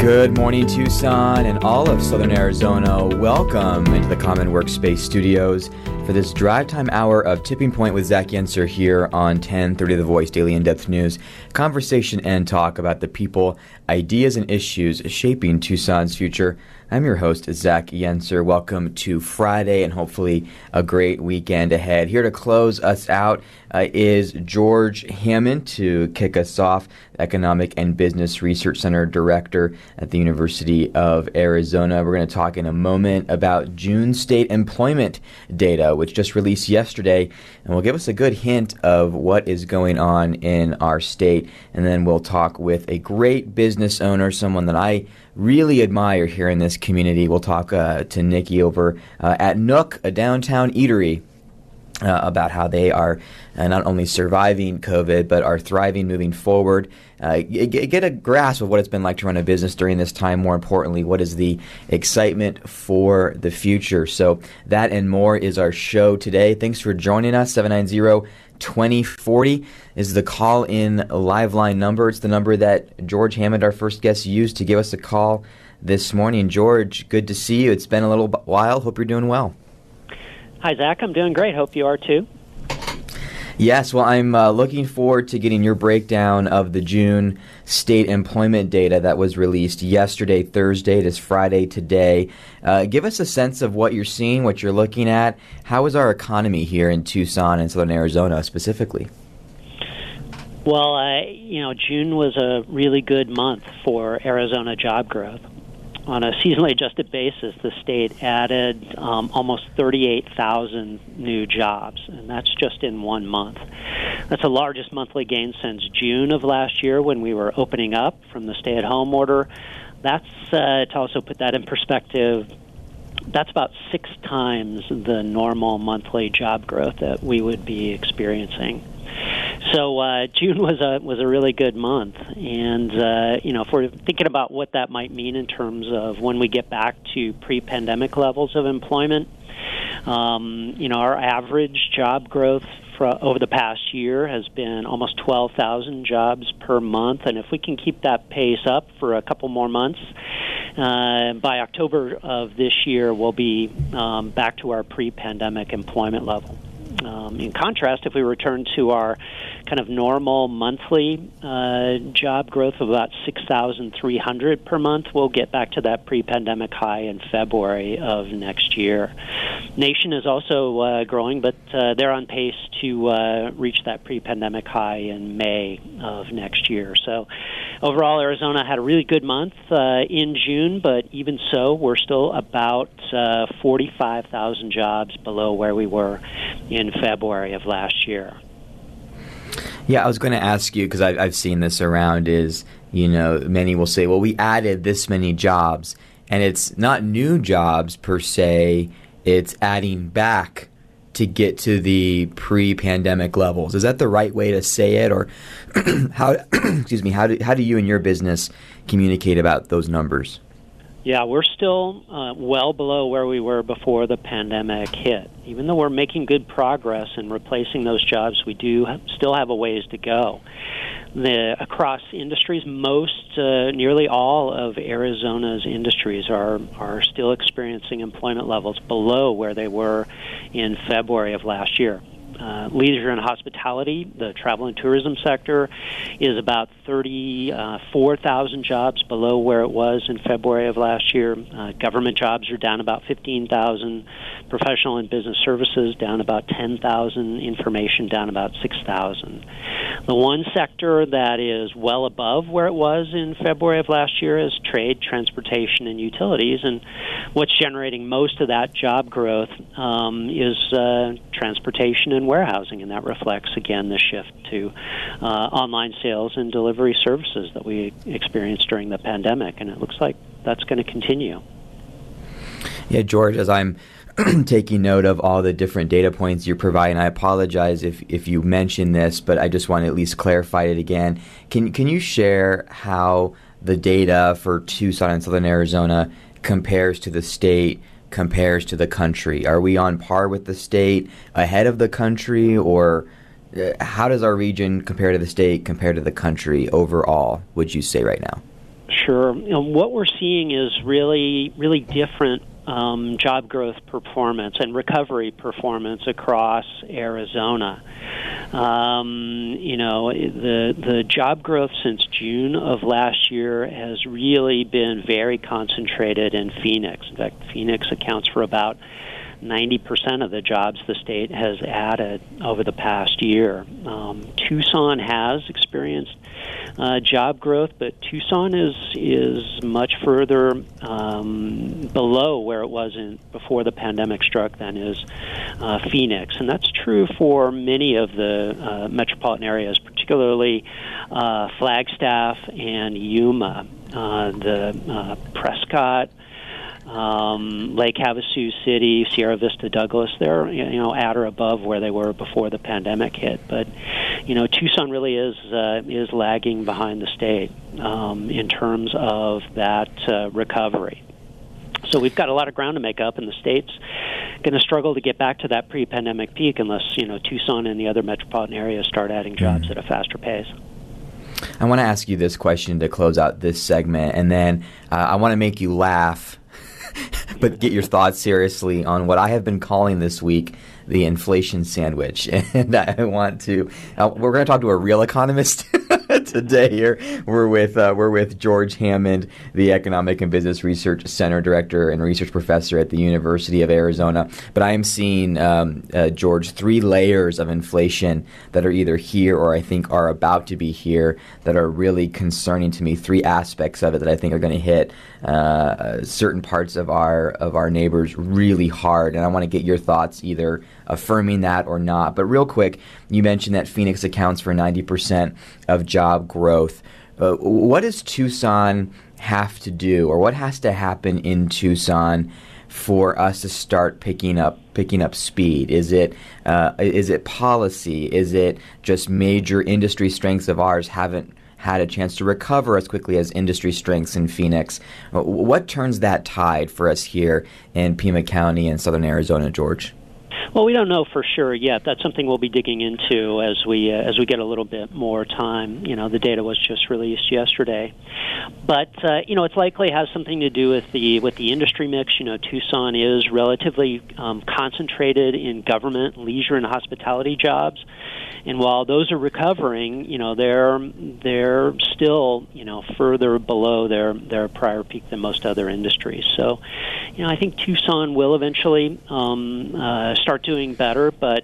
Good morning, Tucson and all of Southern Arizona. Welcome into the Common Workspace Studios for this drive time hour of Tipping Point with Zach Yenser here on 1030 The Voice Daily In-Depth News. Conversation and talk about the people, ideas, and issues shaping Tucson's future. I'm your host, Zach Yenser. Welcome to Friday and hopefully a great weekend ahead. Here to close us out is George Hammond to kick us off, Economic and Business Research Center Director at the University of Arizona. We're going to talk in a moment about June state employment data, which just released yesterday, and will give us a good hint of what is going on in our state. And then we'll talk with a great business owner, someone that I really admire here in this community. We'll talk to Nikki over at Nook, a downtown eatery, about how they are not only surviving COVID, but are thriving moving forward. Get a grasp of what it's been like to run a business during this time. More importantly, what is the excitement for the future? So that and more is our show today. Thanks for joining us. 790-2040 is the call-in live line number. It's the number that George Hammond, our first guest, used to give us a call this morning. George, good to see you. It's been a little while. Hope you're doing well. Hi, Zach. I'm doing great. Hope you are, too. Yes, well, I'm looking forward to getting your breakdown of the June state employment data that was released yesterday, Thursday. It is Friday today. Give us a sense of what you're seeing, what you're looking at. How is our economy here in Tucson and Southern Arizona specifically? Well, June was a really good month for Arizona job growth. On a seasonally adjusted basis, the state added almost 38,000 new jobs, and that's just in 1 month. That's the largest monthly gain since June of last year when we were opening up from the stay-at-home order. That's, to also put that in perspective, that's about 6 times the normal monthly job growth that we would be experiencing. So June was a really good month, and if we're thinking about what that might mean in terms of when we get back to pre-pandemic levels of employment, our average job growth over the past year has been almost 12,000 jobs per month, and if we can keep that pace up for a couple more months, by October of this year, we'll be back to our pre-pandemic employment level. In contrast, if we return to our kind of normal monthly job growth of about 6,300 per month, we'll get back to that pre-pandemic high in February of next year. Nation is also growing, but they're on pace to reach that pre-pandemic high in May of next year. So overall, Arizona had a really good month in June, but even so, we're still about 45,000 jobs below where we were in February of last year. Yeah, I was going to ask you, because I've seen this around, is, many will say, well, we added this many jobs, and it's not new jobs per se, it's adding back to get to the pre-pandemic levels. Is that the right way to say it, or how do you and your business communicate about those numbers? Yeah, we're still well below where we were before the pandemic hit. Even though we're making good progress in replacing those jobs, we do still have a ways to go. Across industries, nearly all of Arizona's industries are still experiencing employment levels below where they were in February of last year. Leisure and hospitality, the travel and tourism sector, is about 34,000 jobs below where it was in February of last year. Government jobs are down about 15,000. Professional and business services down about 10,000. Information down about 6,000. The one sector that is well above where it was in February of last year is trade, transportation, and utilities. And what's generating most of that job growth is transportation and warehousing, and that reflects, again, the shift to online sales and delivery services that we experienced during the pandemic, and it looks like that's going to continue. Yeah, George, as I'm taking note of all the different data points you're providing, I apologize if you mentioned this, but I just want to at least clarify it again. Can you share how the data for Tucson and Southern Arizona compares to the state, compares to the country? Are we on par with the state, ahead of the country, or how does our region compare to the state, compare to the country overall, would you say right now? Sure. What we're seeing is really, really different job growth performance and recovery performance across Arizona. The job growth since June of last year has really been very concentrated in Phoenix. In fact, Phoenix accounts for about 90% of the jobs the state has added over the past year. Tucson has experienced job growth, but Tucson is much further below where it was before the pandemic struck than is Phoenix. And that's true for many of the metropolitan areas, particularly Flagstaff and Yuma. The Prescott, Lake Havasu City, Sierra Vista, Douglas, they're at or above where they were before the pandemic hit. But Tucson really is lagging behind the state in terms of that recovery. So we've got a lot of ground to make up, and the state's going to struggle to get back to that pre-pandemic peak unless Tucson and the other metropolitan areas start adding jobs at a faster pace. I want to ask you this question to close out this segment, and then I want to make you laugh. But get your thoughts seriously on what I have been calling this week the inflation sandwich. And I want to we're going to talk to a real economist today here. We're with George Hammond, the Economic and Business Research Center Director and Research Professor at the University of Arizona. But I am seeing, George, 3 layers of inflation that are either here or I think are about to be here that are really concerning to me. 3 aspects of it that I think are going to hit certain parts of our neighbors really hard. And I want to get your thoughts either affirming that or not. But real quick, you mentioned that Phoenix accounts for 90% of job growth. What does Tucson have to do, or what has to happen in Tucson for us to start picking up speed? Is it policy? Is it just major industry strengths of ours haven't had a chance to recover as quickly as industry strengths in Phoenix? What turns that tide for us here in Pima County and southern Arizona, George? Well, we don't know for sure yet. That's something we'll be digging into as we get a little bit more time. The data was just released yesterday, but it's likely has something to do with the industry mix. Tucson is relatively concentrated in government, leisure, and hospitality jobs, and while those are recovering, they're still further below their prior peak than most other industries. So, I think Tucson will eventually start doing better, but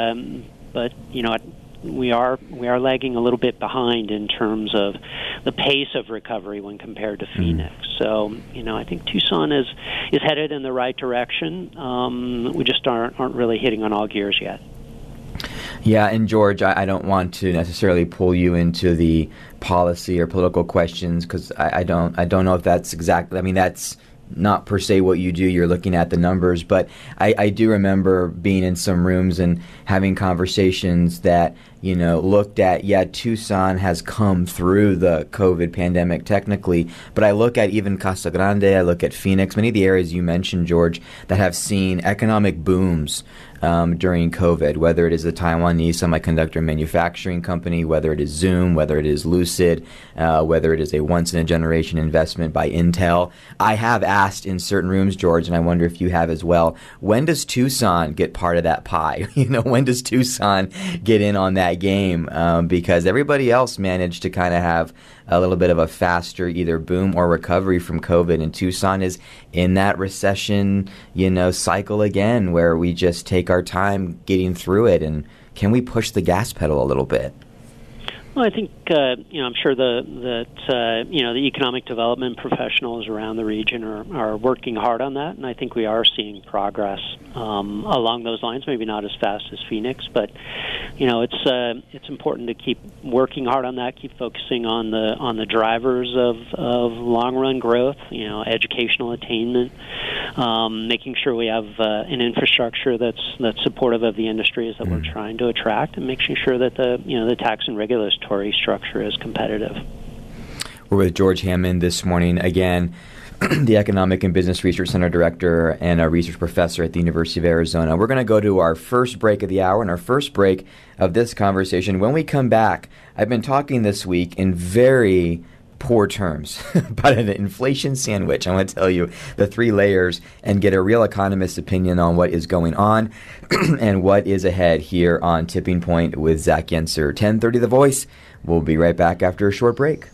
we are lagging a little bit behind in terms of the pace of recovery when compared to Phoenix. So I think Tucson is headed in the right direction. We just aren't really hitting on all gears yet. Yeah, and George, I don't want to necessarily pull you into the policy or political questions because I don't know if that's exactly. I mean, that's not per se what you do. You're looking at the numbers, but I do remember being in some rooms and having conversations that looked at, Tucson has come through the COVID pandemic technically, but I look at even Casa Grande, I look at Phoenix, many of the areas you mentioned, George, that have seen economic booms during COVID, whether it is the Taiwanese semiconductor manufacturing company, whether it is Zoom, whether it is Lucid, whether it is a once-in-a-generation investment by Intel. I have asked in certain rooms, George, and I wonder if you have as well, when does Tucson get part of that pie? When does Tucson get in on that game? Because everybody else managed to kind of have a little bit of a faster either boom or recovery from COVID, and Tucson is in that recession, cycle again, where we just take our time getting through it. And can we push the gas pedal a little bit? Well, I think I'm sure that the economic development professionals around the region are working hard on that, and I think we are seeing progress along those lines. Maybe not as fast as Phoenix, but it's important to keep working hard on that. Keep focusing on the drivers of long run growth. Educational attainment, making sure we have an infrastructure that's supportive of the industries that we're trying to attract, and making sure that the tax and regulatory structure is competitive. We're with George Hammond this morning, again, the Economic and Business Research Center Director and a research professor at the University of Arizona. We're going to go to our first break of the hour and our first break of this conversation. When we come back, I've been talking this week in very poor terms, but an inflation sandwich. I want to tell you the three layers and get a real economist's opinion on what is going on and what is ahead here on Tipping Point with Zach Yenser. 10:30 The Voice. We'll be right back after a short break.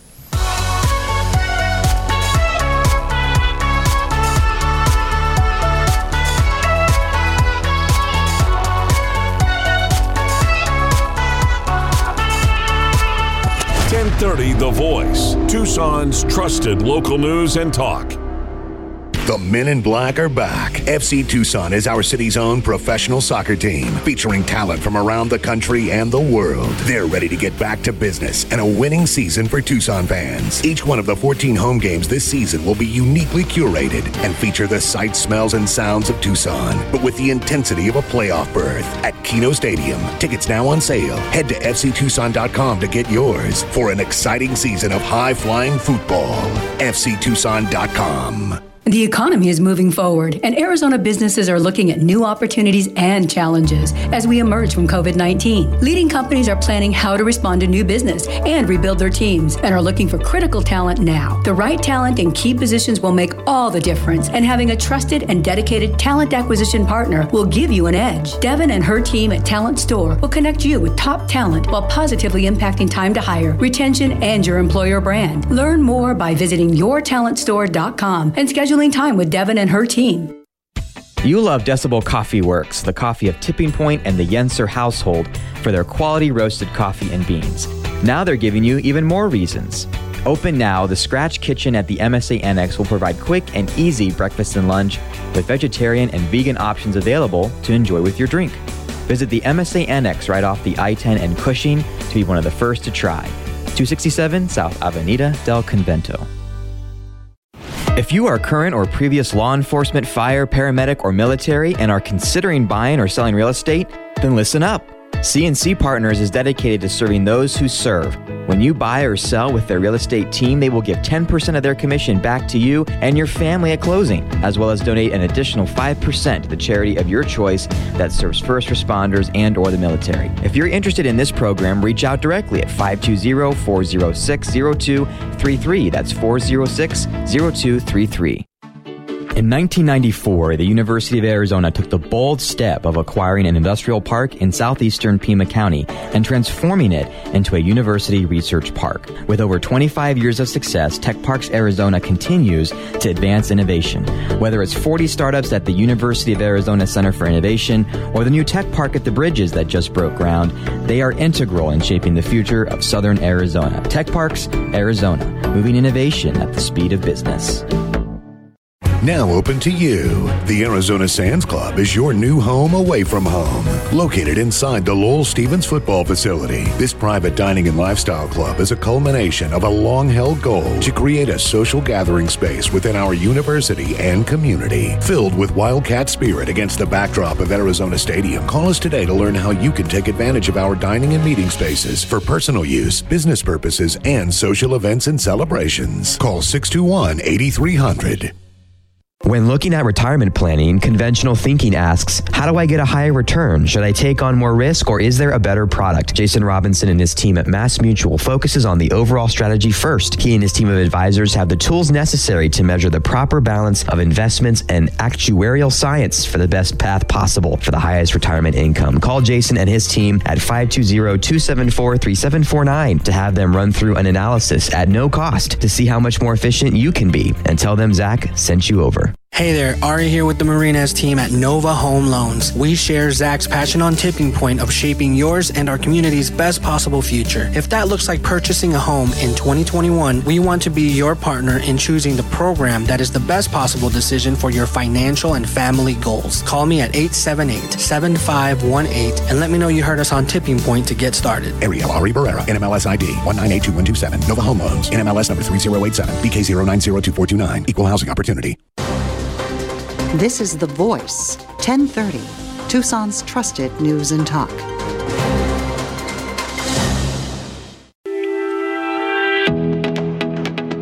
The Voice, Tucson's trusted local news and talk. The Men in Black are back. FC Tucson is our city's own professional soccer team, featuring talent from around the country and the world. They're ready to get back to business and a winning season for Tucson fans. Each one of the 14 home games this season will be uniquely curated and feature the sights, smells, and sounds of Tucson, but with the intensity of a playoff berth at Keno Stadium. Tickets now on sale. Head to fctucson.com to get yours for an exciting season of high-flying football. fctucson.com. The economy is moving forward, and Arizona businesses are looking at new opportunities and challenges as we emerge from COVID-19. Leading companies are planning how to respond to new business and rebuild their teams and are looking for critical talent now. The right talent in key positions will make all the difference, and having a trusted and dedicated talent acquisition partner will give you an edge. Devin and her team at Talent Store will connect you with top talent while positively impacting time to hire, retention, and your employer brand. Learn more by visiting yourtalentstore.com and scheduling time with Devin and her team. You love Decibel Coffee Works, the coffee of Tipping Point and the Yenser household, for their quality roasted coffee and beans. Now they're giving you even more reasons. Open now, the Scratch Kitchen at the MSA Annex will provide quick and easy breakfast and lunch with vegetarian and vegan options available to enjoy with your drink. Visit the MSA Annex right off the I-10 and Cushing to be one of the first to try. 267 South Avenida del Convento. If you are current or previous law enforcement, fire, paramedic, or military and are considering buying or selling real estate, then listen up. CNC Partners is dedicated to serving those who serve. When you buy or sell with their real estate team, they will give 10% of their commission back to you and your family at closing, as well as donate an additional 5% to the charity of your choice that serves first responders and or the military. If you're interested in this program, reach out directly at 520-406-0233. That's 406-0233. In 1994, the University of Arizona took the bold step of acquiring an industrial park in southeastern Pima County and transforming it into a university research park. With over 25 years of success, Tech Parks Arizona continues to advance innovation. Whether it's 40 startups at the University of Arizona Center for Innovation or the new tech park at the Bridges that just broke ground, they are integral in shaping the future of Southern Arizona. Tech Parks Arizona, moving innovation at the speed of business. Now open to you. The Arizona Sands Club is your new home away from home. Located inside the Lowell Stevens football facility, this private dining and lifestyle club is a culmination of a long-held goal to create a social gathering space within our university and community. Filled with Wildcat spirit against the backdrop of Arizona Stadium, call us today to learn how you can take advantage of our dining and meeting spaces for personal use, business purposes, and social events and celebrations. Call 621-8300. When looking at retirement planning, conventional thinking asks, how do I get a higher return? Should I take on more risk or is there a better product? Jason Robinson and his team at Mass Mutual focuses on the overall strategy first. He and his team of advisors have the tools necessary to measure the proper balance of investments and actuarial science for the best path possible for the highest retirement income. Call Jason and his team at 520-274-3749 to have them run through an analysis at no cost to see how much more efficient you can be, and tell them Zach sent you over. Hey there, Ari here with the Marinas team at Nova Home Loans. We share Zach's passion on Tipping Point of shaping yours and our community's best possible future. If that looks like purchasing a home in 2021, we want to be your partner in choosing the program that is the best possible decision for your financial and family goals. Call me at 878-7518 and let me know you heard us on Tipping Point to get started. Ariel Ari Barrera, NMLS ID 1982127, Nova Home Loans, NMLS number 3087, BK0902429, Equal Housing Opportunity. This is The Voice, 1030, Tucson's trusted news and talk.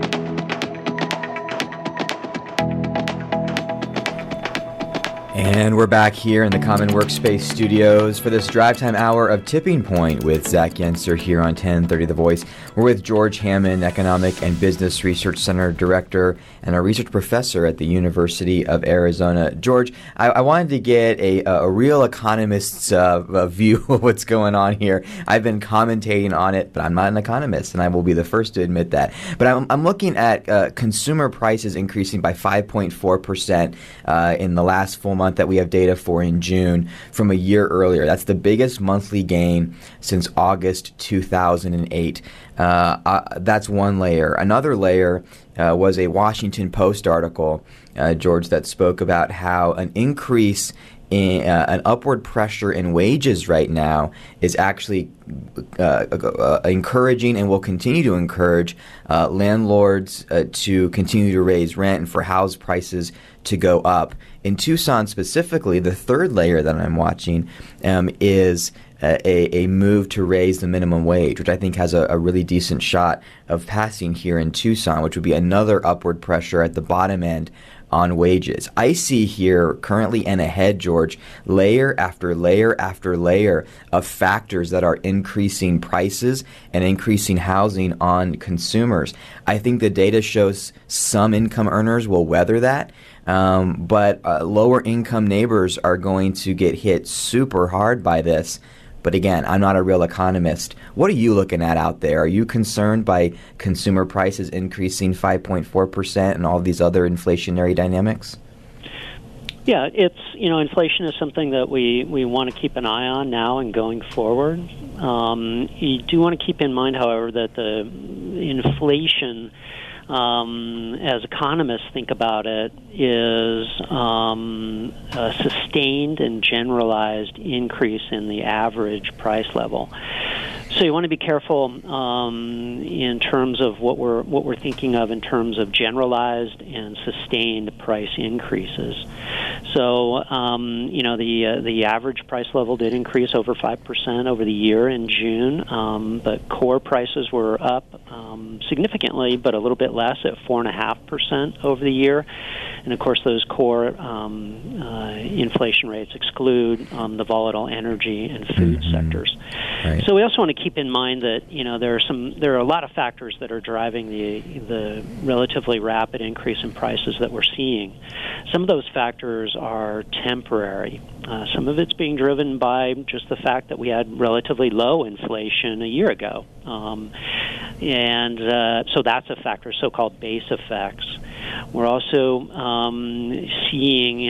And And we're back here in the Common Workspace studios for this drive time hour of Tipping Point with Zach Yenser here on 1030 The Voice. We're with George Hammond, Economic and Business Research Center Director and a research professor at the University of Arizona. George, I wanted to get a real economist's view of what's going on here. I've been commentating on it, but I'm not an economist, and I will be the first to admit that. But I'm looking at consumer prices increasing by 5.4% in the last full month that we have data for in June from a year earlier. That's the biggest monthly gain since August 2008. That's one layer. Another layer was a Washington Post article, George, that spoke about how an increase in an upward pressure in wages right now is actually encouraging and will continue to encourage landlords to continue to raise rent and for house prices to go up. In Tucson specifically, the third layer that I'm watching is a move to raise the minimum wage, which I think has a really decent shot of passing here in Tucson, which would be another upward pressure at the bottom end on wages. I see here currently and ahead, George, layer after layer after layer of factors that are increasing prices and increasing housing on consumers. I think the data shows some income earners will weather that, but lower income neighbors are going to get hit super hard by this. But again, I'm not a real economist. What are you looking at out there? Are you concerned by consumer prices increasing 5.4% and all these other inflationary dynamics? Yeah, inflation is something that we want to keep an eye on now and going forward. You do want to keep in mind, however, that the inflation, as economists think about it, is a sustained and generalized increase in the average price level. So you want to be careful in terms of what we're thinking of in terms of generalized and sustained price increases. So the average price level did increase over 5% over the year in June, but core prices were up significantly, but a little bit less at 4.5% over the year. And of course, those core inflation rates exclude the volatile energy and food sectors. Right. So we also want to keep in mind that there are a lot of factors that are driving the relatively rapid increase in prices that we're seeing. Some of those factors are temporary. Some of it's being driven by just the fact that we had relatively low inflation a year ago, and so that's a factor, so-called base effects. We're also seeing,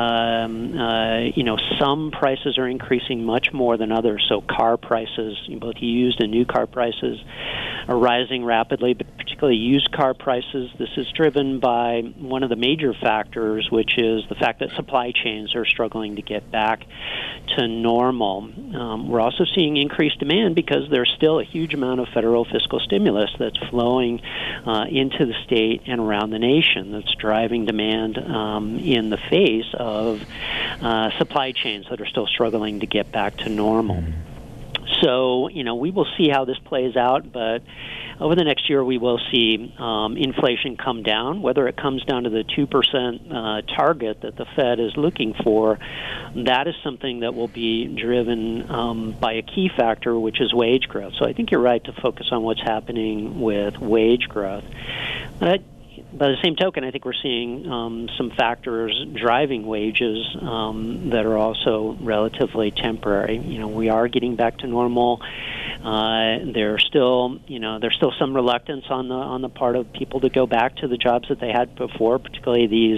some prices are increasing much more than others. So car prices, both used and new car prices, are rising rapidly, but particularly used car prices. This is driven by one of the major factors, which is the fact that supply chains are struggling to get back to normal. We're also seeing increased demand because there's still a huge amount of federal fiscal stimulus that's flowing into the state and around the nation that's driving demand in the face of supply chains that are still struggling to get back to normal. So, we will see how this plays out, but over the next year we will see inflation come down. Whether it comes down to the 2% target that the Fed is looking for, that is something that will be driven by a key factor, which is wage growth. So I think you're right to focus on what's happening with wage growth. But by the same token, I think we're seeing some factors driving wages that are also relatively temporary. We are getting back to normal. There's still some reluctance on the part of people to go back to the jobs that they had before, particularly these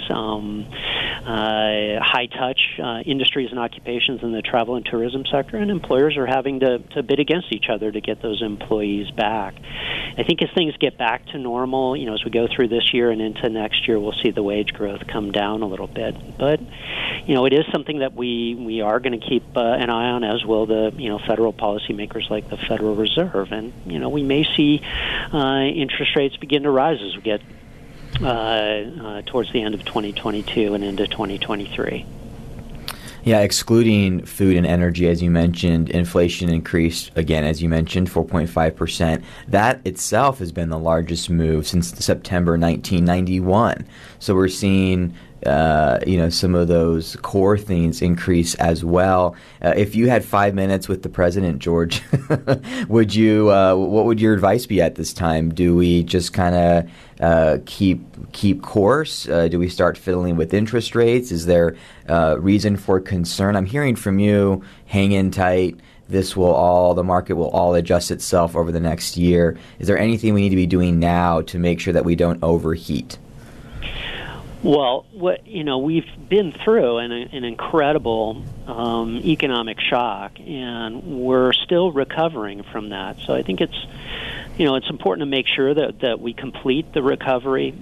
high-touch industries and occupations in the travel and tourism sector, and employers are having to bid against each other to get those employees back. I think as things get back to normal, as we go through this year and into next year, we'll see the wage growth come down a little bit. But, it is something that we are going to keep an eye on, as will the, federal policymakers like the Federal Reserve. And, we may see interest rates begin to rise as we get towards the end of 2022 and into 2023. Yeah, excluding food and energy, as you mentioned, inflation increased, again, as you mentioned, 4.5%. That itself has been the largest move since September 1991. So we're seeing some of those core things increase as well. If you had 5 minutes with the president, George, what would your advice be at this time? Do we just kind of keep course? Do we start fiddling with interest rates? Is there reason for concern? I'm hearing from you, hang in tight. The market will all adjust itself over the next year. Is there anything we need to be doing now to make sure that we don't overheat? Well, we've been through an incredible economic shock, and we're still recovering from that. So I think it's important to make sure that we complete the recovery.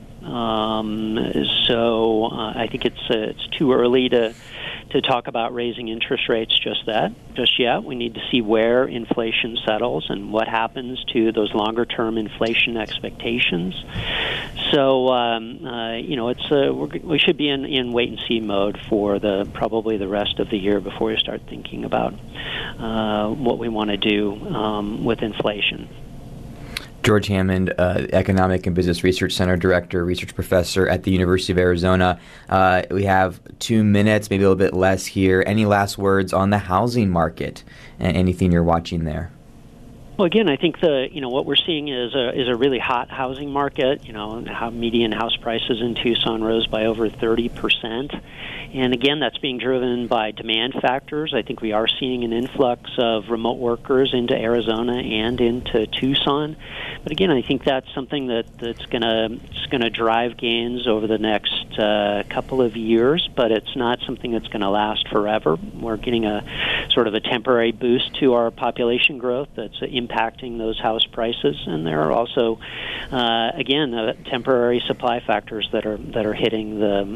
So I think it's too early to talk about raising interest rates just yet. We need to see where inflation settles and what happens to those longer-term inflation expectations. So, we should be in wait-and-see mode for probably the rest of the year before we start thinking about what we want to do with inflation. George Hammond, Economic and Business Research Center Director, Research Professor at the University of Arizona. We have 2 minutes, maybe a little bit less here. Any last words on the housing market and anything you're watching there? Well, again, I think what we're seeing is a really hot housing market. How median house prices in Tucson rose by over 30%. And again, that's being driven by demand factors. I think we are seeing an influx of remote workers into Arizona and into Tucson. But again, I think that's something that's going to drive gains over the next couple of years. But it's not something that's going to last forever. We're getting a sort of a temporary boost to our population growth that's impacting those house prices, and there are also, temporary supply factors that are hitting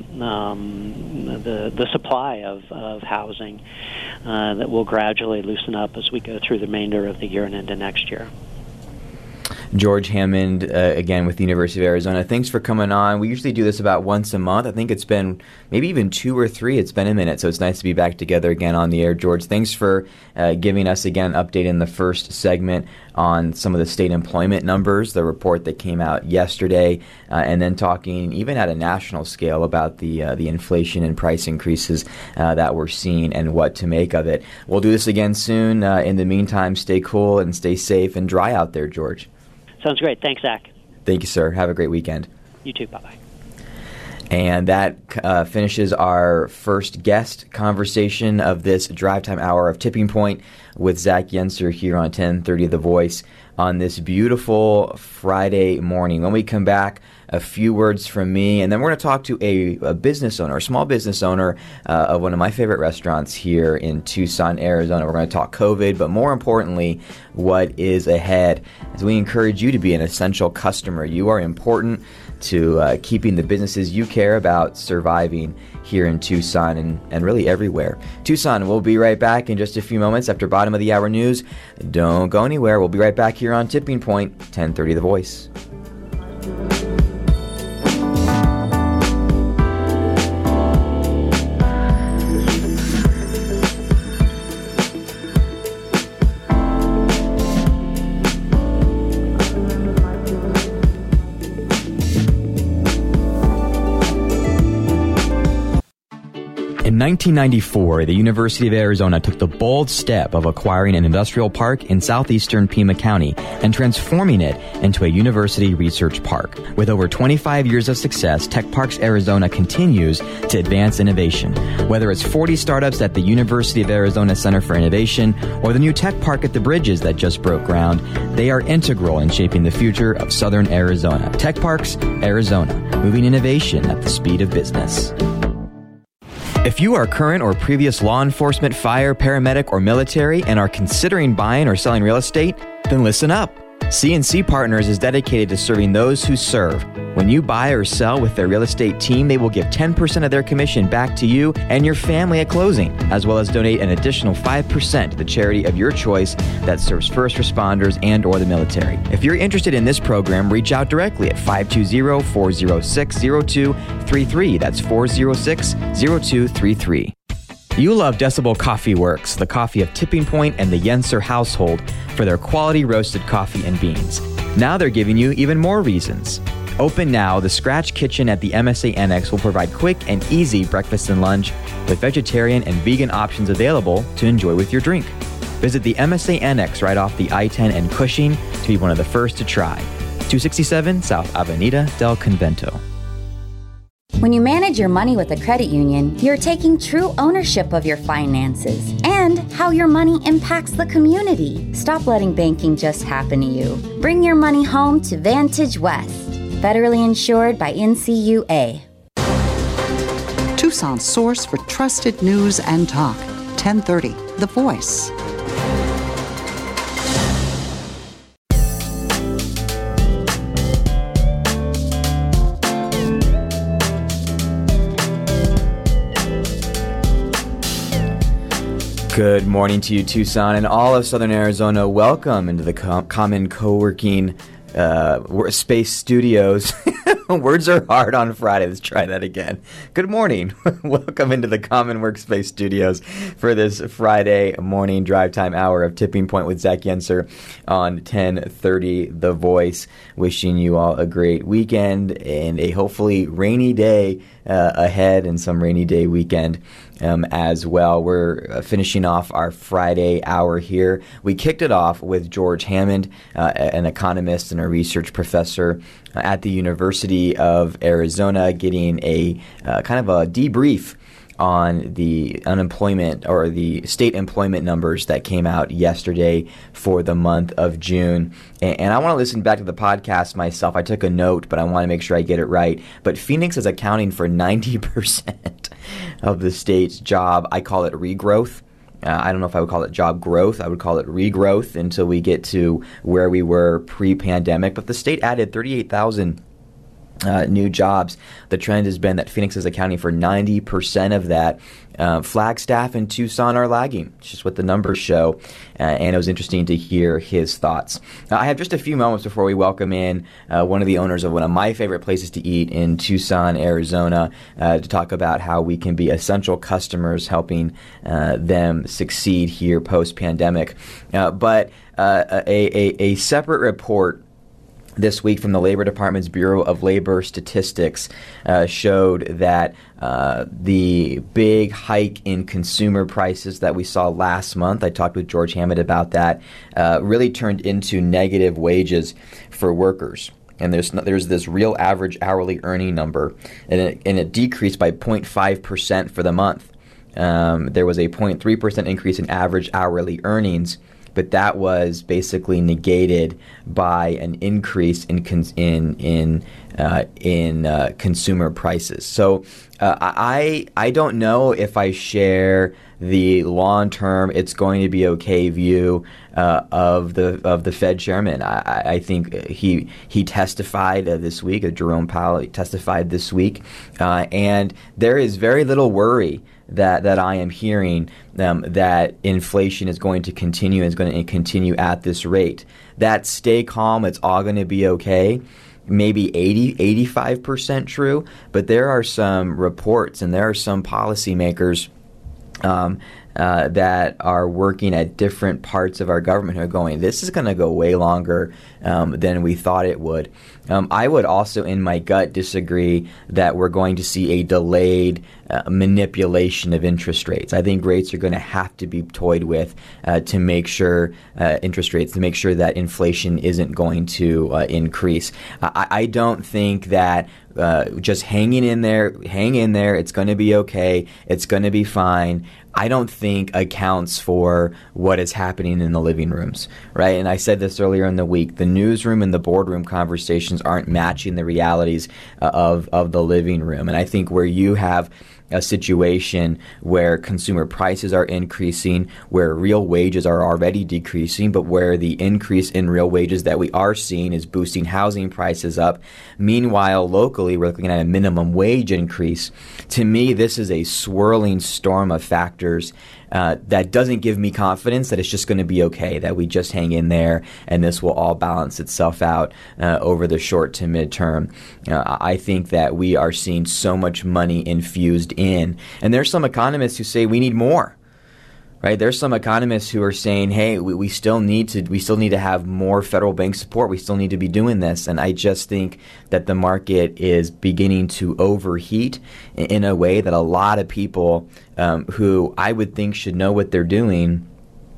the supply of housing that will gradually loosen up as we go through the remainder of the year and into next year. George Hammond, again with the University of Arizona. Thanks for coming on. We usually do this about once a month. I think it's been maybe even 2 or 3. It's been a minute, so it's nice to be back together again on the air. George, thanks for giving us again an update in the first segment on some of the state employment numbers, the report that came out yesterday, and then talking even at a national scale about the inflation and price increases that we're seeing and what to make of it. We'll do this again soon. In the meantime, stay cool and stay safe and dry out there, George. Sounds great. Thanks, Zach. Thank you, sir. Have a great weekend. You too. Bye-bye. And that finishes our first guest conversation of this drive time hour of Tipping Point with Zach Yenser here on 1030 The Voice on this beautiful Friday morning. When we come back, a few words from me, and then we're going to talk to a business owner, a small business owner of one of my favorite restaurants here in Tucson, Arizona. We're going to talk COVID, but more importantly, what is ahead. As we encourage you to be an essential customer, you are important to keeping the businesses you care about surviving here in Tucson and really everywhere. Tucson, we'll be right back in just a few moments after bottom of the hour news. Don't go anywhere. We'll be right back here on Tipping Point, 1030 The Voice. In 1994, the University of Arizona took the bold step of acquiring an industrial park in southeastern Pima County and transforming it into a university research park. With over 25 years of success, Tech Parks Arizona continues to advance innovation. Whether it's 40 startups at the University of Arizona Center for Innovation or the new tech park at the Bridges that just broke ground, they are integral in shaping the future of southern Arizona. Tech Parks Arizona, moving innovation at the speed of business. If you are current or previous law enforcement, fire, paramedic, or military and are considering buying or selling real estate, then listen up. CNC Partners is dedicated to serving those who serve. When you buy or sell with their real estate team, they will give 10% of their commission back to you and your family at closing, as well as donate an additional 5% to the charity of your choice that serves first responders and or the military. If you're interested in this program, reach out directly at 520-406-0233. That's 406-0233. You love Decibel Coffee Works, the coffee of Tipping Point and the Yenser household, for their quality roasted coffee and beans. Now they're giving you even more reasons. Open now, the Scratch Kitchen at the MSA Annex will provide quick and easy breakfast and lunch with vegetarian and vegan options available to enjoy with your drink. Visit the MSA Annex right off the I-10 and Cushing to be one of the first to try. 267 South Avenida del Convento. When you manage your money with a credit union, you're taking true ownership of your finances and how your money impacts the community. Stop letting banking just happen to you. Bring your money home to Vantage West. Federally insured by NCUA. Tucson's source for trusted news and talk. 1030, The Voice. Good morning to you, Tucson and all of Southern Arizona. Welcome into the Common Co-working Space Studios. Words are hard on Friday. Let's try that again. Good morning. Welcome into the Common Workspace Studios for this Friday morning drive time hour of Tipping Point with Zach Yenser on 1030 The Voice. Wishing you all a great weekend and a hopefully rainy day ahead and some rainy day weekend as well. We're finishing off our Friday hour here. We kicked it off with George Hammond, an economist and a research professor at the University of Arizona, getting a kind of a debrief on the unemployment or the state employment numbers that came out yesterday for the month of June. And I want to listen back to the podcast myself. I took a note, but I want to make sure I get it right. But Phoenix is accounting for 90% of the state's job. I call it regrowth. I don't know if I would call it job growth. I would call it regrowth until we get to where we were pre-pandemic. But the state added 38,000 new jobs. The trend has been that Phoenix is accounting for 90% of that. Flagstaff and Tucson are lagging. It's just what the numbers show. And it was interesting to hear his thoughts. I have just a few moments before we welcome in one of the owners of one of my favorite places to eat in Tucson, Arizona, to talk about how we can be essential customers, helping them succeed here post-pandemic. But a separate report this week from the Labor Department's Bureau of Labor Statistics showed that the big hike in consumer prices that we saw last month, I talked with George Hammond about that, really turned into negative wages for workers. And there's this real average hourly earning number, and it decreased by 0.5% for the month. There was a 0.3% increase in average hourly earnings, but that was basically negated by an increase in consumer prices. So I don't know if I share the long-term it's going to be okay view of the Fed chairman. I think he testified this week. Jerome Powell testified this week, and there is very little worry that I am hearing that inflation is going to continue and is going to continue at this rate. That stay calm, it's all going to be okay. Maybe 85% true, but there are some reports and there are some policymakers that are working at different parts of our government who are going, this is going to go way longer than we thought it would. I would also, in my gut, disagree that we're going to see a delayed manipulation of interest rates. I think rates are going to have to be toyed with to make sure interest rates, to make sure that inflation isn't going to increase. I don't think that just hang in there, it's going to be okay, it's going to be fine, I don't think accounts for what is happening in the living rooms, right? And I said this earlier in the week, the newsroom and the boardroom conversations aren't matching the realities of the living room. And I think where you have a situation where consumer prices are increasing, where real wages are already decreasing, but where the increase in real wages that we are seeing is boosting housing prices up. Meanwhile, locally, we're looking at a minimum wage increase. To me, this is a swirling storm of factors that doesn't give me confidence that it's just going to be okay, that we just hang in there and this will all balance itself out over the short to midterm. I think that we are seeing so much money infused in, and there's some economists who say we need more. Right, there's some economists who are saying, "Hey, we still need to have more federal bank support. We still need to be doing this." And I just think that the market is beginning to overheat in a way that a lot of people who I would think should know what they're doing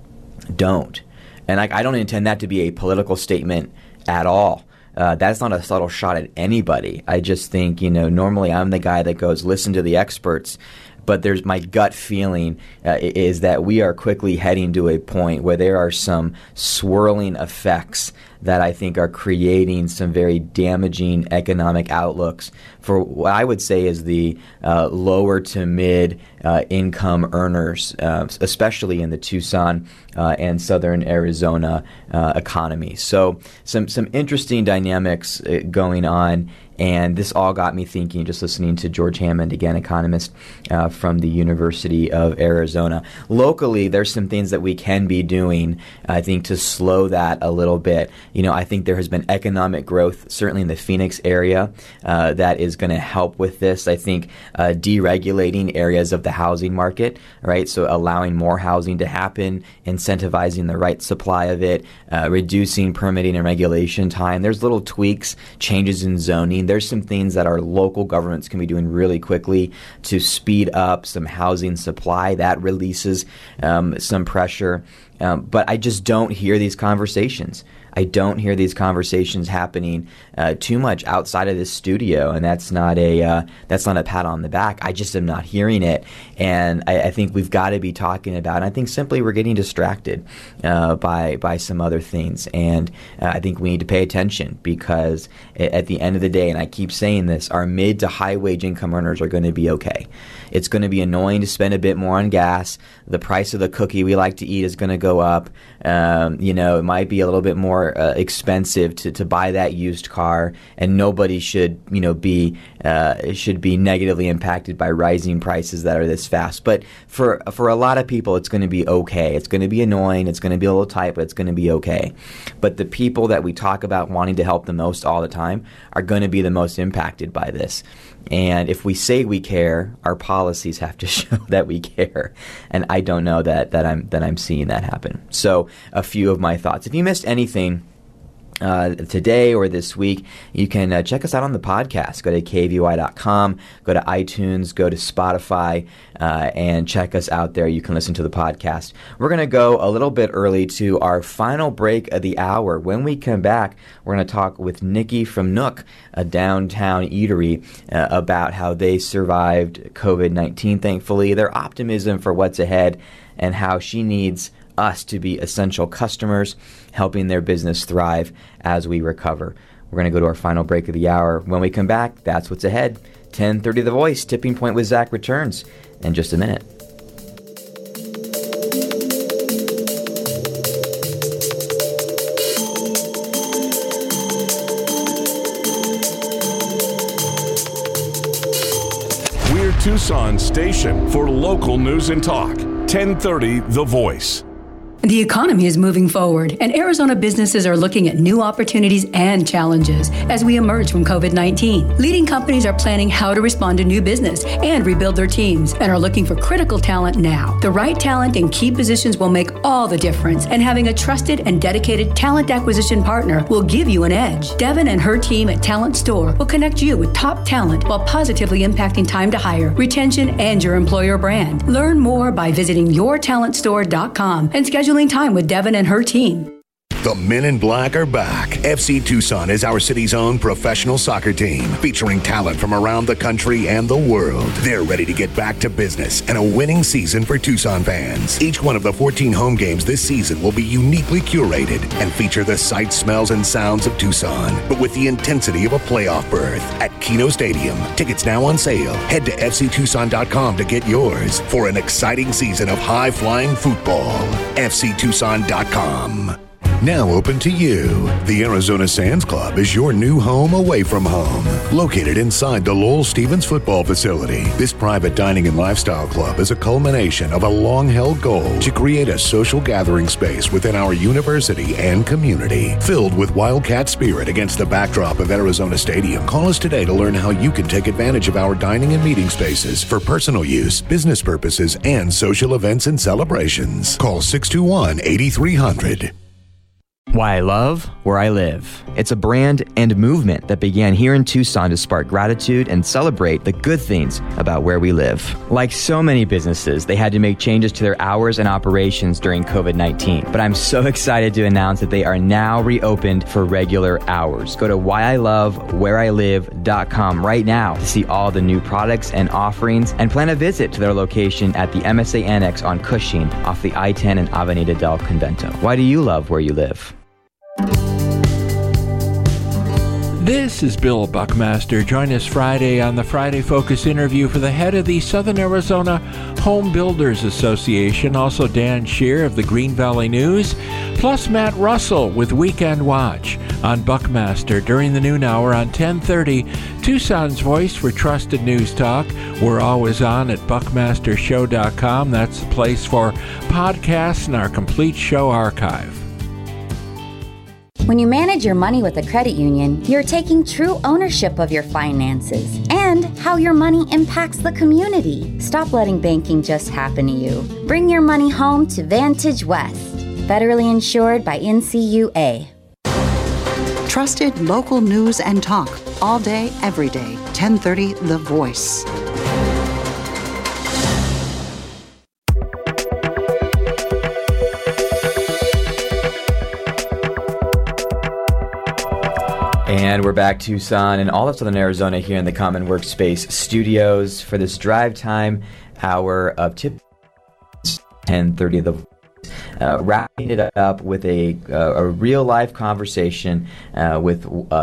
don't. And I don't intend that to be a political statement at all. That's not a subtle shot at anybody. I just think, normally I'm the guy that goes, listen to the experts. But there's my gut feeling is that we are quickly heading to a point where there are some swirling effects that I think are creating some very damaging economic outlooks for what I would say is the lower to mid income earners, especially in the Tucson and southern Arizona economy. So some interesting dynamics going on. And this all got me thinking, just listening to George Hammond, again, economist from the University of Arizona. Locally, there's some things that we can be doing, I think, to slow that a little bit. I think there has been economic growth, certainly in the Phoenix area, that is going to help with this. I think deregulating areas of the housing market, right? So allowing more housing to happen, incentivizing the right supply of it, reducing permitting and regulation time. There's little tweaks, changes in zoning. There's some things that our local governments can be doing really quickly to speed up some housing supply. That releases some pressure. But I just don't hear these conversations. I don't hear these conversations happening too much outside of this studio, and that's not a pat on the back. I just am not hearing it, and I think we've got to be talking about it. I think simply we're getting distracted by some other things, and I think we need to pay attention because at the end of the day, and I keep saying this, our mid to high wage income earners are going to be okay. It's going to be annoying to spend a bit more on gas. The price of the cookie we like to eat is going to go up. It might be a little bit more expensive to buy that used car, and nobody should be negatively impacted by rising prices that are this fast. But for a lot of people, it's going to be okay. It's going to be annoying. It's going to be a little tight, but it's going to be okay. But the people that we talk about wanting to help the most all the time are going to be the most impacted by this. And if we say we care, our policies have to show that we care. And I don't know that I'm seeing that happen. So a few of my thoughts. If you missed anything today or this week, you can check us out on the podcast. Go to kvui.com, go to iTunes, go to Spotify, and check us out there. You can listen to the podcast. We're going to go a little bit early to our final break of the hour. When we come back, we're going to talk with Nikki from Nook, a downtown eatery, about how they survived COVID-19, thankfully, their optimism for what's ahead, and how she needs us to be essential customers, helping their business thrive as we recover. We're going to go to our final break of the hour. When we come back, that's what's ahead. 10:30 The Voice, Tipping Point with Zach returns in just a minute. We're Tucson's station for local news and talk. 10:30 The Voice. The economy is moving forward, and Arizona businesses are looking at new opportunities and challenges as we emerge from COVID-19. Leading companies are planning how to respond to new business and rebuild their teams, and are looking for critical talent now. The right talent in key positions will make all the difference, and having a trusted and dedicated talent acquisition partner will give you an edge. Devin and her team at Talent Store will connect you with top talent while positively impacting time to hire, retention, and your employer brand. Learn more by visiting yourtalentstore.com and scheduling time with Devin and her team. The Men in Black are back. FC Tucson is our city's own professional soccer team, featuring talent from around the country and the world. They're ready to get back to business and a winning season for Tucson fans. Each one of the 14 home games this season will be uniquely curated and feature the sights, smells, and sounds of Tucson, but with the intensity of a playoff berth at Keno Stadium. Tickets now on sale. Head to fctucson.com to get yours for an exciting season of high-flying football. fctucson.com. Now open to you. The Arizona Sands Club is your new home away from home. Located inside the Lowell Stevens football facility, this private dining and lifestyle club is a culmination of a long-held goal to create a social gathering space within our university and community. Filled with Wildcat spirit against the backdrop of Arizona Stadium, call us today to learn how you can take advantage of our dining and meeting spaces for personal use, business purposes, and social events and celebrations. Call 621-8300. Why I love where I live. It's a brand and movement that began here in Tucson to spark gratitude and celebrate the good things about where we live. Like so many businesses, they had to make changes to their hours and operations during COVID-19. But I'm so excited to announce that they are now reopened for regular hours. Go to whyilovewhereilive.com right now to see all the new products and offerings and plan a visit to their location at the MSA Annex on Cushing off the I-10 and Avenida del Convento. Why do you love where you live? This is Bill Buckmaster. Join us Friday on the Friday Focus interview for the head of the Southern Arizona Home Builders Association, also Dan Shear of the Green Valley News, plus Matt Russell with Weekend Watch on Buckmaster during the noon hour on 1030, Tucson's voice for trusted news talk. We're always on at buckmastershow.com. That's the place for podcasts and our complete show archive. When you manage your money with a credit union, you're taking true ownership of your finances and how your money impacts the community. Stop letting banking just happen to you. Bring your money home to Vantage West. Federally insured by NCUA. Trusted local news and talk all day, every day. 1030 The Voice. And we're back, Tucson and all of Southern Arizona here in the Common Workspace studios for this drive time hour of Tip 1030 The Voice. Wrapping it up with a real life conversation with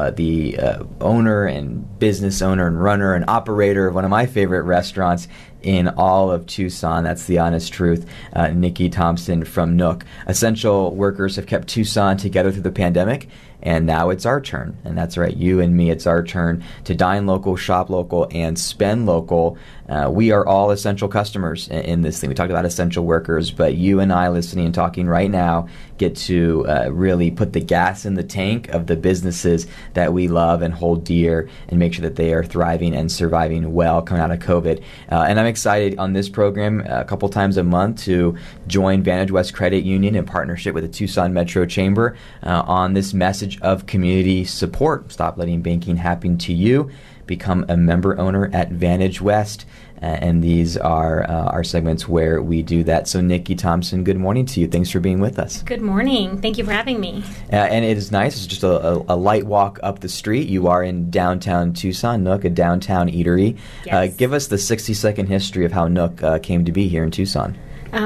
the owner and business owner and runner and operator of one of my favorite restaurants in all of Tucson. That's the honest truth. Nikki Thompson from Nook. Essential workers have kept Tucson together through the pandemic, and now it's our turn. And that's right, you and me, it's our turn to dine local, shop local, and spend local. We are all essential customers in this thing. We talked about essential workers, but you and I listening and talking right now get to really put the gas in the tank of the businesses that we love and hold dear and make sure that they are thriving and surviving well coming out of COVID. And I'm excited on this program a couple times a month to join Vantage West Credit Union in partnership with the Tucson Metro Chamber on this message of community support. Stop letting banking happen to you. Become a member owner at Vantage West. And these are our segments where we do that. So, Nikki Thompson, good morning to you. Thanks for being with us. Good morning. Thank you for having me. And it is nice. It's just a light walk up the street. You are in downtown Tucson, Nook, a downtown eatery. Yes. Give us the 60-second history of how Nook came to be here in Tucson.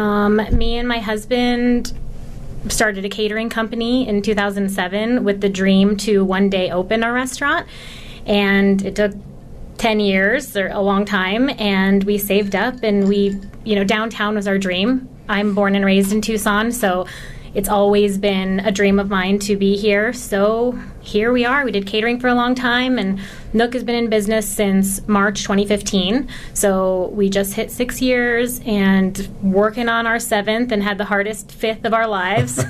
Me and my husband started a catering company in 2007 with the dream to one day open a restaurant. And it took 10 years, or a long time, and we saved up, and downtown was our dream. I'm born and raised in Tucson, so it's always been a dream of mine to be here. So here we are. We did catering for a long time, and Nook has been in business since March 2015. So we just hit 6 years and working on our 7th and had the hardest 5th of our lives.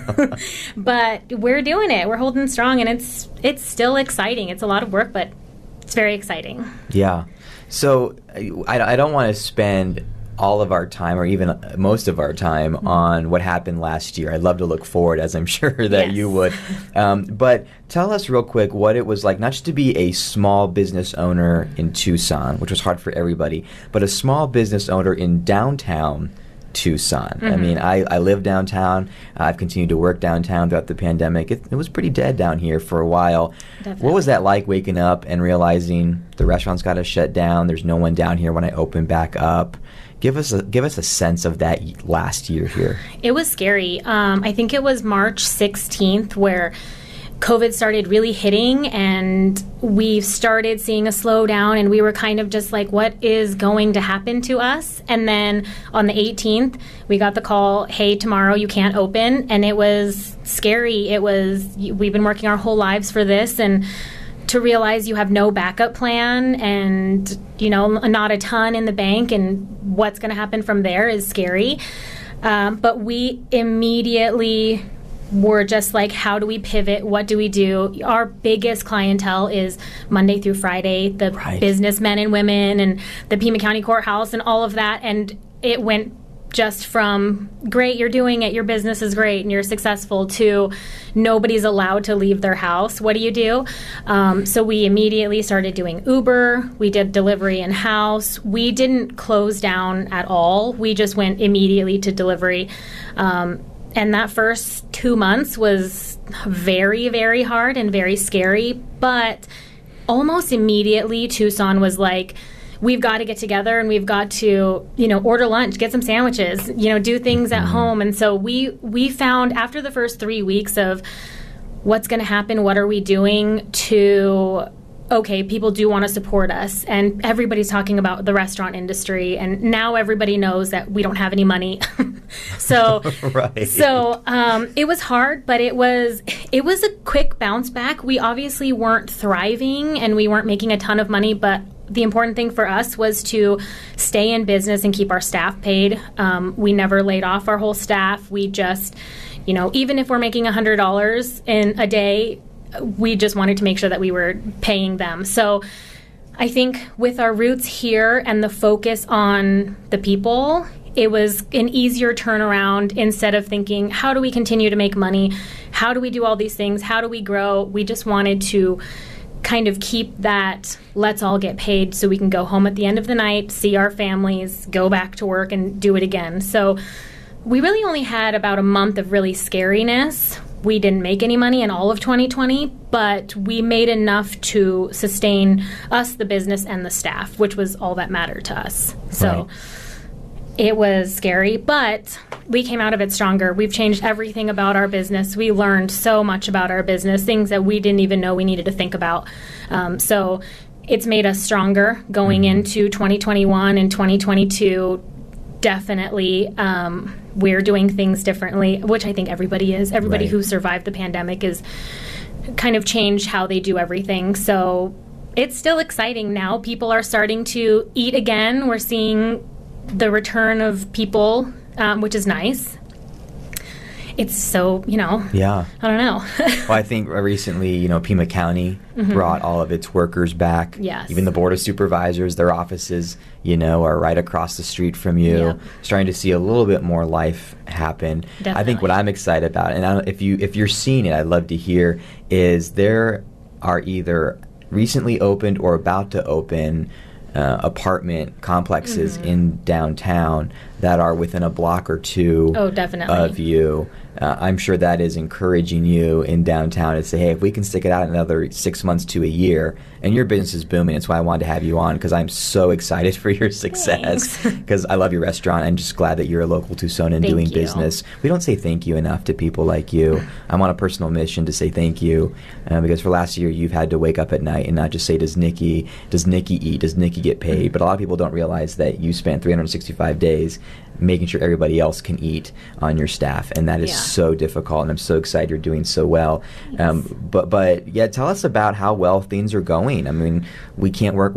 But we're doing it. We're holding strong, and it's still exciting. It's a lot of work, but it's very exciting. Yeah. So I don't want to spend all of our time, or even most of our time, on what happened last year. I'd love to look forward, as I'm sure that you would. But tell us real quick what it was like, not just to be a small business owner in Tucson, which was hard for everybody, but a small business owner in downtown Tucson. I mean, I live downtown. I've continued to work downtown throughout the pandemic. It was pretty dead down here for a while. Definitely. What was that like, waking up and realizing the restaurant's got to shut down? There's no one down here when I open back up. Give us a sense of that last year here. It was scary. I think it was March 16th where COVID started really hitting, and we started seeing a slowdown, and we were kind of just like, what is going to happen to us? And then on the 18th, we got the call, hey, tomorrow you can't open. And it was scary. We've been working our whole lives for this, and to realize you have no backup plan and, not a ton in the bank, and what's going to happen from there is scary. But we immediately were just like, how do we pivot? What do we do? Our biggest clientele is Monday through Friday, the businessmen and women and the Pima County Courthouse and all of that. And it went just from, great, you're doing it, your business is great and you're successful, to nobody's allowed to leave their house. What do you do? So we immediately started doing Uber. We did delivery in-house. We didn't close down at all. We just went immediately to delivery. And that first 2 months was very, very hard and very scary. But almost immediately, Tucson was like, we've got to get together and we've got to, order lunch, get some sandwiches, do things at home. And so we found, after the first 3 weeks of what's going to happen, what are we doing, to, okay, people do want to support us. And everybody's talking about the restaurant industry. And now everybody knows that we don't have any money. So it was hard, but it was a quick bounce back. We obviously weren't thriving and we weren't making a ton of money, but the important thing for us was to stay in business and keep our staff paid. We never laid off our whole staff. We just, even if we're making $100 in a day, we just wanted to make sure that we were paying them. So I think with our roots here and the focus on the people, it was an easier turnaround. Instead of thinking, how do we continue to make money? How do we do all these things? How do we grow? We just wanted to kind of keep that, let's all get paid so we can go home at the end of the night, see our families, go back to work and do it again. So we really only had about a month of really scariness. We didn't make any money in all of 2020, but we made enough to sustain us, the business, and the staff, which was all that mattered to us. So it was scary, but we came out of it stronger. We've changed everything about our business. We learned so much about our business, things that we didn't even know we needed to think about. So it's made us stronger going into 2021 and 2022. Definitely, we're doing things differently, which I think everybody is. Everybody who survived the pandemic is kind of changed how they do everything. So it's still exciting now. People are starting to eat again. We're seeing the return of people, which is nice. It's so, I don't know. Well, I think recently, Pima County brought all of its workers back. Yes. Even the Board of Supervisors, their offices, are right across the street from you. Yeah. Starting to see a little bit more life happen. Definitely. I think what I'm excited about, and if you're seeing it, I'd love to hear, is there are either recently opened or about to open apartment complexes in downtown that are within a block or two of you. I'm sure that is encouraging you in downtown to say, hey, if we can stick it out another 6 months to a year, and your business is booming. That's why I wanted to have you on, because I'm so excited for your success, because I love your restaurant. I'm just glad that you're a local Tucsonan doing business. We don't say thank you enough to people like you. I'm on a personal mission to say thank you, because for last year you've had to wake up at night and not just say, does Nikki eat? Does Nikki get paid? But a lot of people don't realize that you spent 365 days making sure everybody else can eat on your staff, and that is so difficult, and I'm so excited you're doing so well. But tell us about how well things are going. I mean, we can't work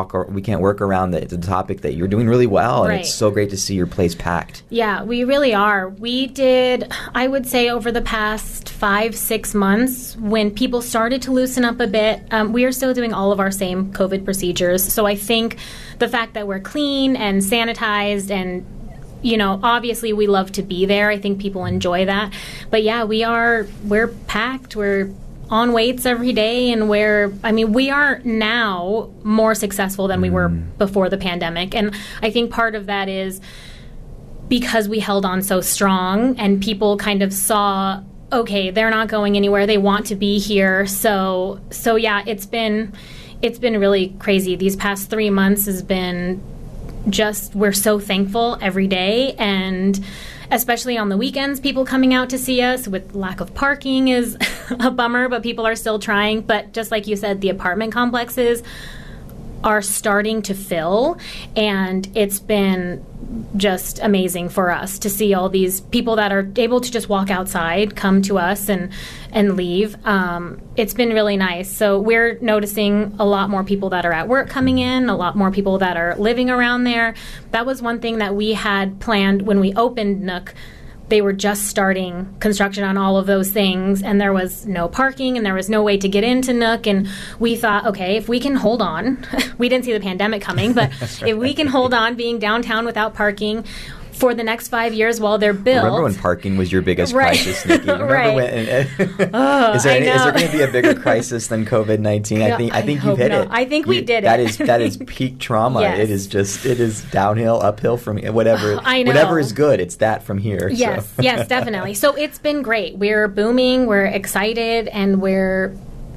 around the topic that you're doing really well, and it's so great to see your place packed. Yeah, we really are. We did, I would say, over the past 5-6 months, when people started to loosen up a bit, we are still doing all of our same COVID procedures. So I think the fact that we're clean and sanitized and obviously we love to be there. I think people enjoy that. But yeah, we're packed. We're on weights every day, and we are now more successful than we were before the pandemic. And I think part of that is because we held on so strong, and people kind of saw, okay, they're not going anywhere. They want to be here. So yeah, it's been really crazy. These past 3 months has been we're so thankful every day, and especially on the weekends, people coming out to see us with lack of parking is a bummer, but people are still trying. But just like you said, the apartment complexes are starting to fill, and it's been just amazing for us to see all these people that are able to just walk outside come to us and leave. It's been really nice. So we're noticing a lot more people that are at work coming in, a lot more people that are living around there. That was one thing that we had planned when we opened Nook. They were just starting construction on all of those things, and there was no parking, and there was no way to get into Nook. And we thought, okay, if we can hold on, we didn't see the pandemic coming, but if we can hold on being downtown without parking for the next 5 years while they're built. Remember when parking was your biggest Right. crisis, Nikki? Remember Right. when? Is there going to be a bigger crisis than COVID-19? No, I think hope you've hit not. it. I think we did that it. That is peak trauma. Yes. It is downhill, uphill from whatever. I know. Whatever is good, it's that from here. Yes, so. yes, definitely. So it's been great. We're booming, we're excited, and we're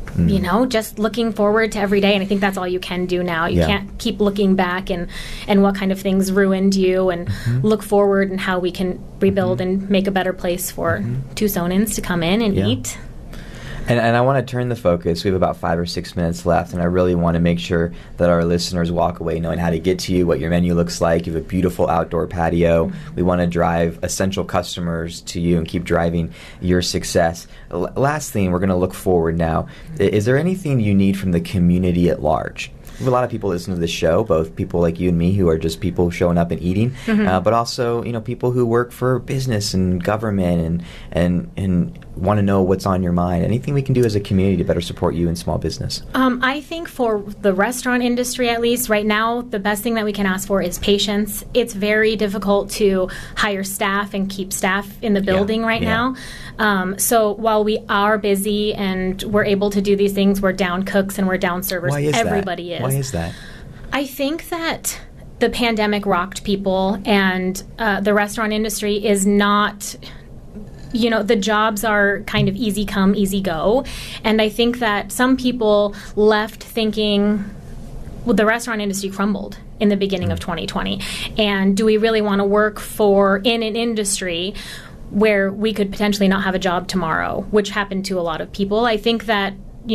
just looking forward to every day. And I think that's all you can do now. You can't keep looking back and what kind of things ruined you, and look forward and how we can rebuild and make a better place for Tucsonans to come in and eat. And I want to turn the focus. We have about 5 or 6 minutes left, and I really want to make sure that our listeners walk away knowing how to get to you, what your menu looks like. You have a beautiful outdoor patio. We want to drive essential customers to you and keep driving your success. Last thing, we're going to look forward now. Is there anything you need from the community at large? We have a lot of people listen to this show, both people like you and me who are just people showing up and eating, but also people who work for business and government and want to know what's on your mind. Anything we can do as a community to better support you in small business? I think for the restaurant industry, at least right now, the best thing that we can ask for is patience. It's very difficult to hire staff and keep staff in the building right now. So while we are busy and we're able to do these things, we're down cooks and we're down servers. Why is Everybody that? is. Why is that? I think that the pandemic rocked people, and the restaurant industry is not... the jobs are kind of easy come, easy go. And I think that some people left thinking, well, the restaurant industry crumbled in the beginning of 2020. And do we really want to work in an industry where we could potentially not have a job tomorrow, which happened to a lot of people? I think that,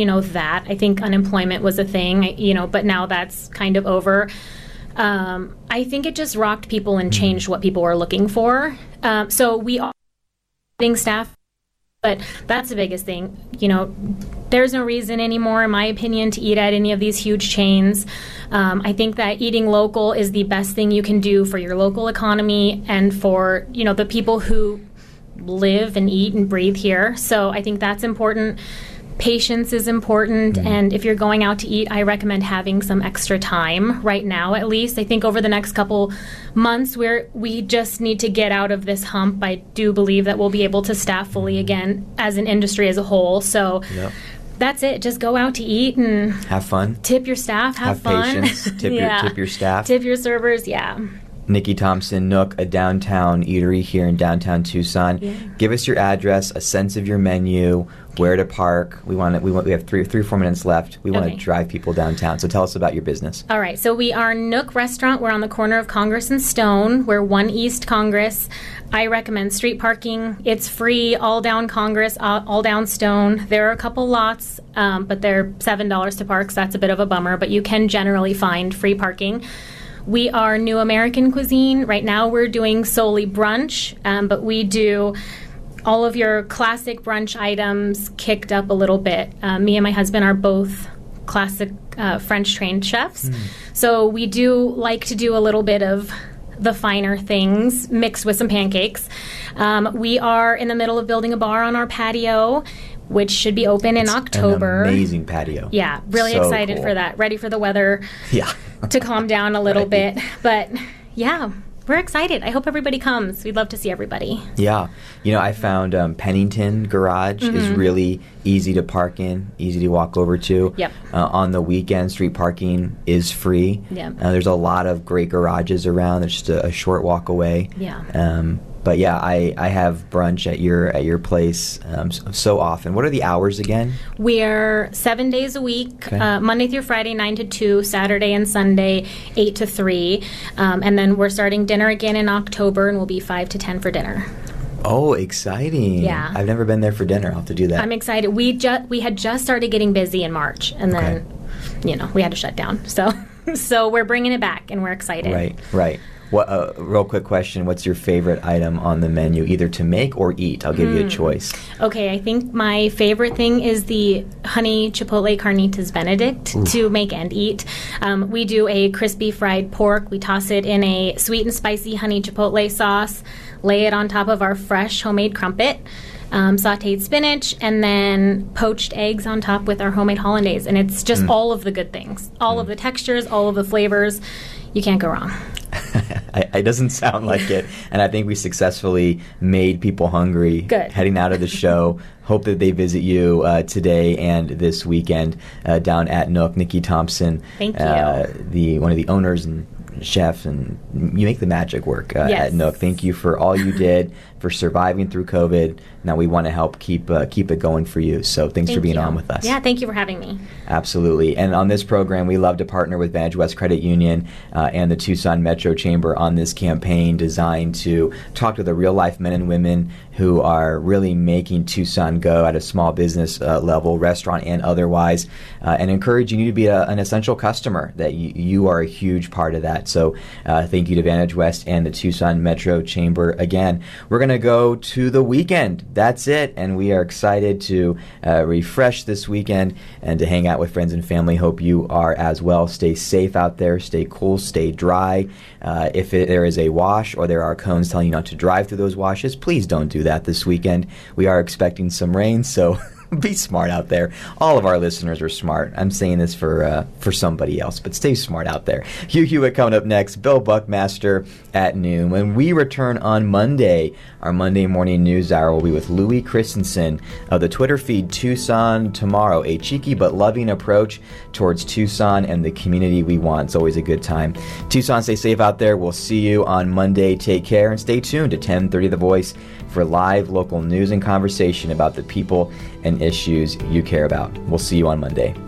I think unemployment was a thing, but now that's kind of over. I think it just rocked people and changed what people were looking for. So we are staff, but that's the biggest thing. There's no reason anymore, in my opinion, to eat at any of these huge chains. I think that eating local is the best thing you can do for your local economy and for the people who live and eat and breathe here. So I think that's important. Patience is important, and if you're going out to eat, I recommend having some extra time right now, at least. I think over the next couple months, we just need to get out of this hump. I do believe that we'll be able to staff fully again as an industry as a whole. So that's it. Just go out to eat and have fun. Tip your staff. Have fun. Patience. Tip your staff. Tip your servers. Yeah. Nikki Thompson, Nook, a downtown eatery here in downtown Tucson. Give us your address, a sense of your menu, where to park. We have 3 or 4 minutes left. We want to drive people downtown. So tell us about your business. All right. So we are Nook Restaurant. We're on the corner of Congress and Stone. We're 1 East Congress. I recommend street parking. It's free all down Congress, all down Stone. There are a couple lots, but they're $7 to park, so that's a bit of a bummer. But you can generally find free parking. We are New American Cuisine. Right now we're doing solely brunch, but we do all of your classic brunch items kicked up a little bit. Me and my husband are both classic French-trained chefs, so we do like to do a little bit of the finer things mixed with some pancakes. We are in the middle of building a bar on our patio, which should be open in October. An amazing patio. Yeah, really so excited cool. for that. Ready for the weather to calm down a little bit. But yeah, we're excited. I hope everybody comes. We'd love to see everybody. Yeah. I found Pennington Garage is really easy to park in, easy to walk over to. Yep. On the weekend, street parking is free. Yeah. There's a lot of great garages around. There's just a short walk away. Yeah. But yeah, I have brunch at your place so often. What are the hours again? We're 7 days a week, Monday through Friday, 9 to 2, Saturday and Sunday, 8 to 3. And then we're starting dinner again in October, and we'll be 5 to 10 for dinner. Oh, exciting. Yeah. I've never been there for dinner. I'll have to do that. I'm excited. We had just started getting busy in March, and then, we had to shut down. So we're bringing it back, and we're excited. Right. What? Real quick question. What's your favorite item on the menu, either to make or eat? I'll give you a choice. Okay, I think my favorite thing is the honey chipotle carnitas Benedict to make and eat. We do a crispy fried pork. We toss it in a sweet and spicy honey chipotle sauce, lay it on top of our fresh homemade crumpet, sauteed spinach, and then poached eggs on top with our homemade hollandaise. And it's just all of the good things, all of the textures, all of the flavors. You can't go wrong. It doesn't sound like it, and I think we successfully made people hungry. Good. Heading out of the show. Hope that they visit you today and this weekend down at Nook. Nikki Thompson, thank you. One of the owners and chef, and you make the magic work at Nook. Thank you for all you did, for surviving through COVID. Now we want to help keep it going for you. So thanks for being on with us. Yeah, thank you for having me. Absolutely. And on this program, we love to partner with Vantage West Credit Union and the Tucson Metro Chamber on this campaign designed to talk to the real-life men and women who are really making Tucson go at a small business level, restaurant and otherwise, and encouraging you to be an essential customer, that you are a huge part of that. So thank you to Vantage West and the Tucson Metro Chamber. Again, we're going to go to the weekend. That's it. And we are excited to refresh this weekend and to hang out with friends and family. Hope you are as well. Stay safe out there. Stay cool. Stay dry. If there is a wash or there are cones telling you not to drive through those washes, please don't do that this weekend. We are expecting some rain, so be smart out there. All of our listeners are smart. I'm saying this for somebody else, but stay smart out there. Hugh Hewitt coming up next, Bill Buckmaster at noon. When we return on Monday, our Monday morning news hour will be with Louis Christensen of the Twitter feed Tucson Tomorrow, a cheeky but loving approach towards Tucson and the community we want. It's always a good time. Tucson, stay safe out there. We'll see you on Monday. Take care and stay tuned to 1030 The Voice for live local news and conversation about the people and issues you care about. We'll see you on Monday.